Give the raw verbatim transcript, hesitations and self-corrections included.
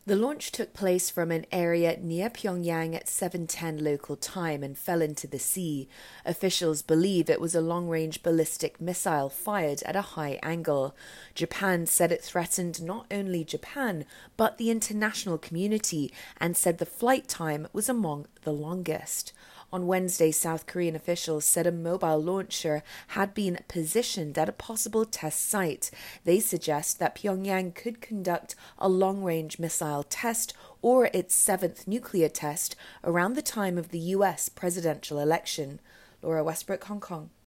The launch took place from an area near Pyongyang at seven ten local time and fell into the sea. Officials believe it was a long-range ballistic missile fired at a high angle. Japan said it threatened not only Japan, but the international community, and said the flight time was among the longest. On Wednesday, South Korean officials said a mobile launcher had been positioned at a possible test site. They suggest that Pyongyang could conduct a long-range missile test or its seventh nuclear test around the time of the U S presidential election. Laura Westbrook, Hong Kong.